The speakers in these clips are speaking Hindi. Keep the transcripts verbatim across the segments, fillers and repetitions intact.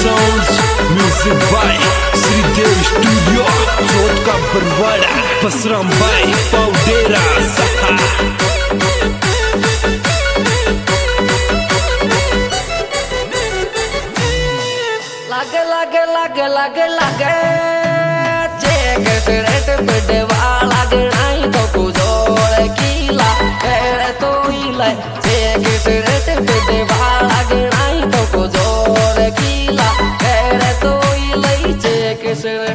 Sounds, music by Sridev Studio, Chot ka Barwada, Pasram by Paudera Saha. Lage lage lage lage lage, cek seret berdewa lage naik to kuzol kila, ere to ilai, cek seret berdewa lage naik to kuzol kila, ere to ilai cek seret.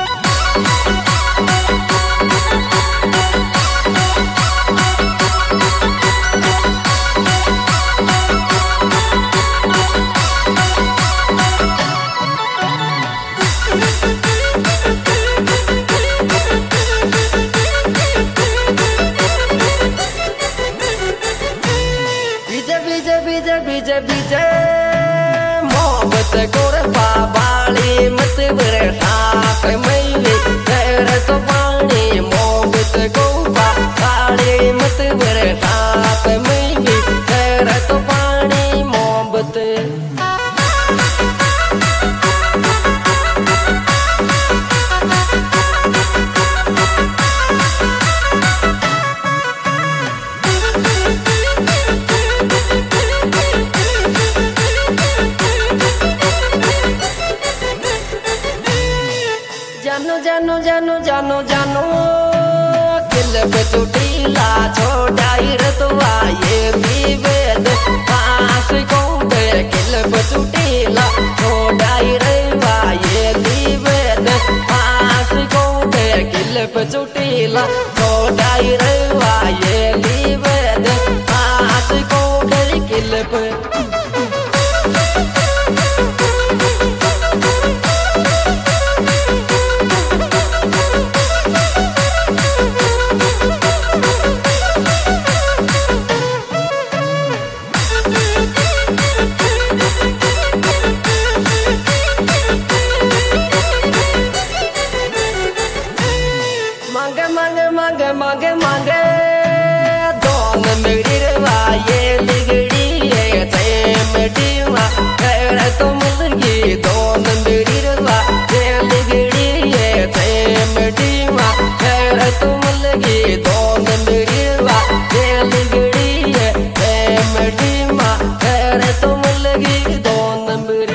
बीजे बीजे मोहब्बत कोरे बाबाली मत बरे साथ मैली तेरे तो पानी मोहब्बत को बाबाली मत बरे साथ मैली तेरे तो पानी मोहब्बत जानो जानो जानो जानो जानो किल पे चुटीला छोड़ाई रतवा ये भी वेद पास कौंदे किल पे चुटीला छोड़ाई रवा ये भी वेद पास कौंदे किल पे चुटीला छोड़ाई रवा ये भी वेद पास कौंदे किल पे मांगे मांगे मांगे मांगे मांगे दोन मेरी रवा ये लिगड़ी ये सेम डीवा तेरे तो मिलगी दोन मेरी रवा ये लिगड़ी ये सेम डीवा तेरे तो मिलगी दोन मेरी रवा ये लिगड़ी ये सेम डीवा तेरे तो मिलगी दोन मेरी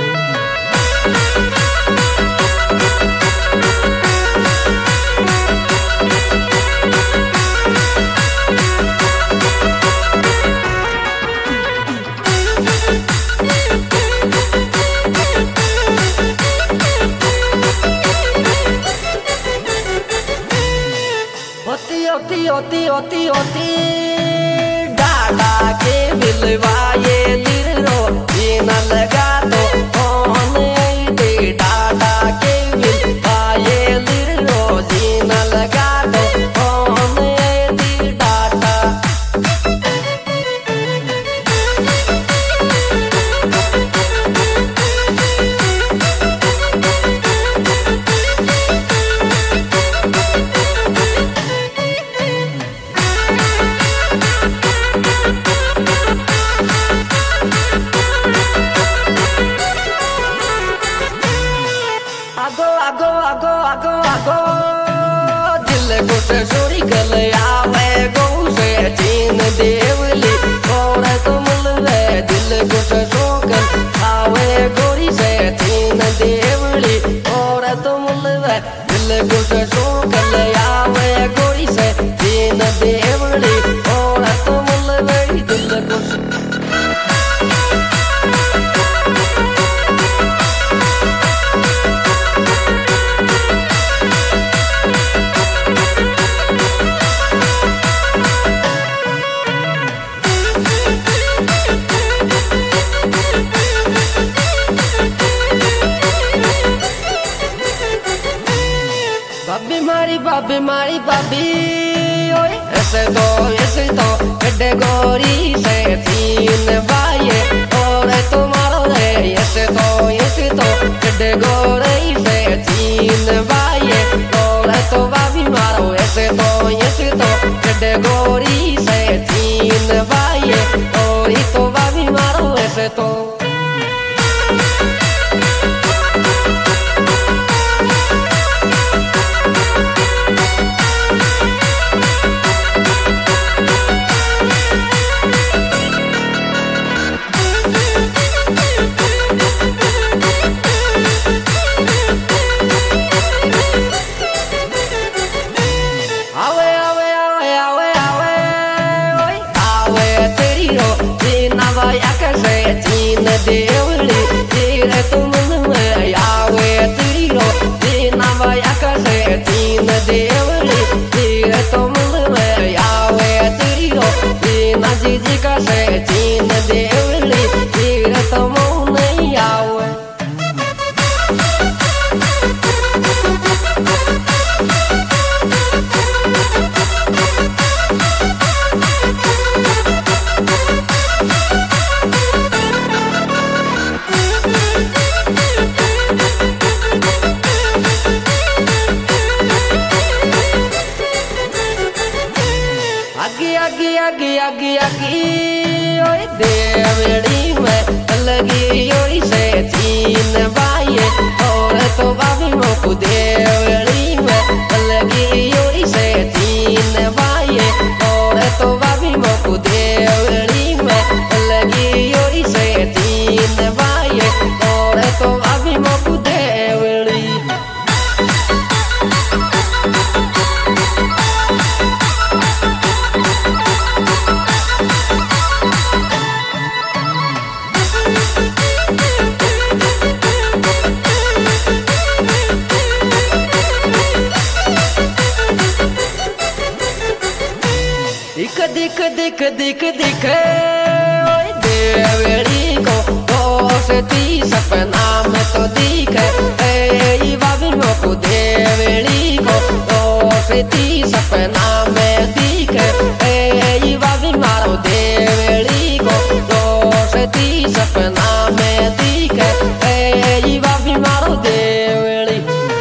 होती होती होती होती डाडा के बिलवा ये लिरो जीना लगा तो कौन दे डाडा के बिलवा ये लिरो जीना लगा तो कौन दे डाडा आगो आगो आगो आगो आगो दिल को से सोरी गले आवे गो से जीन देवली और तुम लवे दिल को से सोकल आवे गोरी से जीन देवली और तुम लवे दिल को से सोकल आवे गोरी से जीन देवली और तुम लवे दिल को से बाबी मारी बाबी मारी बाबी ओए ऐसे तो ऐसे तो कड्डे गोरी से तीन बाये और तुम्हारो रे ऐसे तो ऐसे तो कड्डे गोरी से तीन बाये और तो बाबी मारो ऐसे तो ऐसे तो कड्डे गोरी से तीन बाये और तो बाबी मारो ऐसे तो देवली तेरे तुम में आवे तीरो दीना वाया करे तीन देवली तेरे तुम में आवे तीरो दीना जीजी करे तीन देवली तेरे तुम नहीं आवे आगे आगे आगे आगे आगे ओए देवड़ी में लगी ओरी से तीन बाये और तो बाबी मोकू देवड़ी में लगी ओरी से तीन बाये और तो बाबी मोकू देवड़ी में लगी ओरी से तीन बाये और तो बाबी मोकू देवड़ी दिख दिख दिख दिख दिख ओए देवड़ी को दोस्ती सपना में तो दिखे ए बाबी मोकू देवड़ी को दोस्ती सपना में दिखे ए बाबी मारो देवड़ी को दोस्ती सपना में दिखे ए बाबी मारो देवड़ी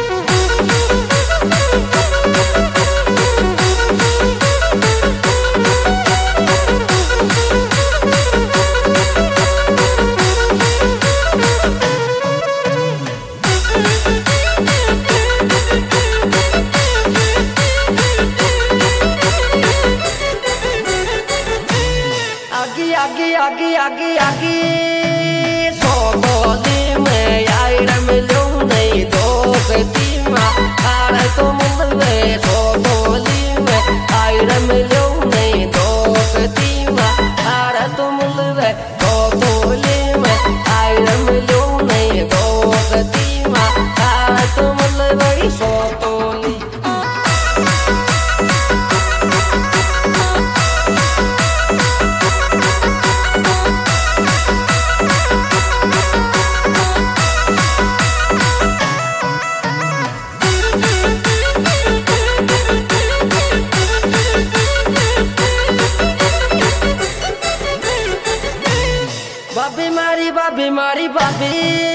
आगे आगे आगे आगे आगे सो बोली में आई रम लो नहीं दोस्ती माँ आरे तो मुंबई में सो बोली में आई रम लो नहीं दोस्ती माँ आरे तो मुंबई में सो बोली में आई रम लो नहीं दोस्ती माँ आरे तो मुंबई में सो बोली बाबी मारी बाबी मारी बाबी